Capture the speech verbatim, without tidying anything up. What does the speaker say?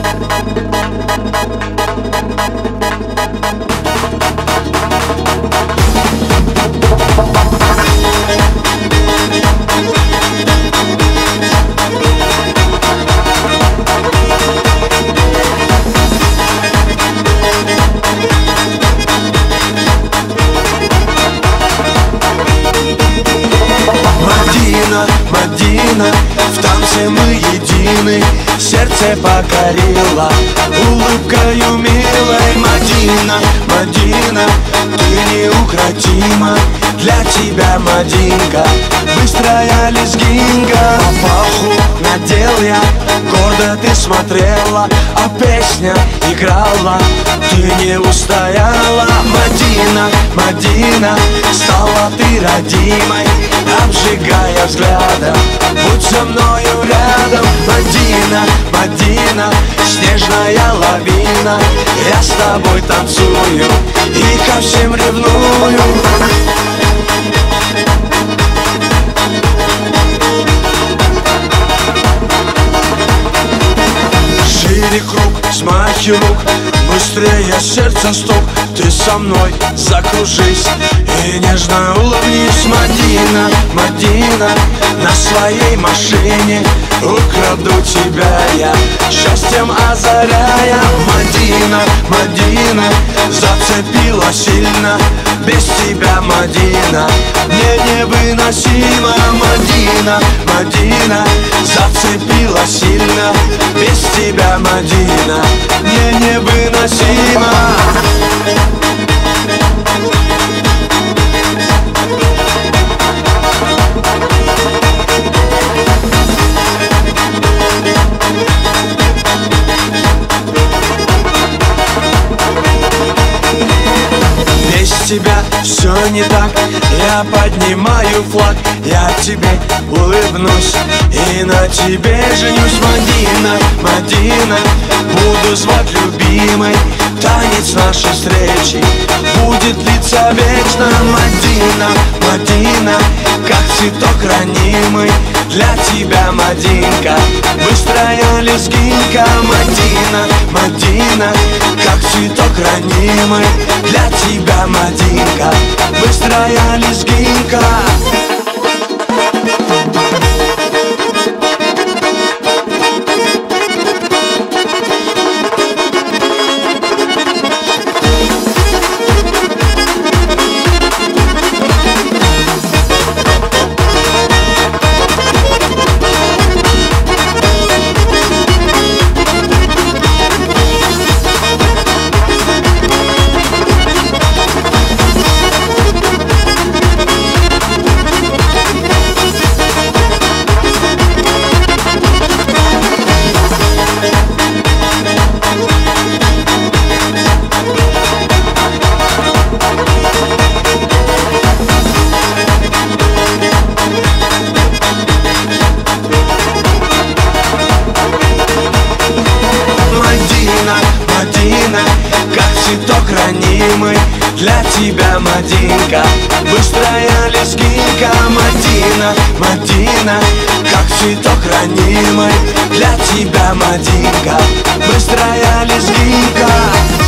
Мадина, в танце мы едины, сердце покорила улыбкою милой. Мадина, Мадина, ты неукротима, для тебя, Мадинка, быстрая лезгинка. Папаху надел я, гордо ты смотрела, а песня играла, ты не устояла. Мадина, Мадина, стала ты родимой, обжигая взглядом, будь со мною рядом. Мадина, Мадина, снежная лавина, я с тобой танцую и ко всем ревную. Шире круг, смахи рук, быстрее сердце стук, ты со мной закружись и нежно улыбнись. Мадина, Мадина, на своей машине украду тебя я, счастьем озаряя. Мадина, Мадина, зацепила сильно, без тебя, Мадина, мне невыносимо. Мадина, Мадина, зацепила сильно, без тебя, Мадина, мне невыносимо. Без тебя все не так, я поднимаю флаг, я тебе улыбнусь и на тебе женюсь. Мадина, Мадина, буду звать любимой, танец нашей встречи будет длиться вечно. Мадина, Мадина, как цветок ранимый, для тебя, Мадинка, быстрая лезгинка. Мадина, Мадина, как цветок ранимый, для тебя, Мадинка, быстрая лезгинка. Мадина, как цветок ранимый, для тебя, Мадинка, быстрая лезгинка. Мадина, Мадина, как цветок ранимый, для тебя, Мадинка, быстрая лезгинка.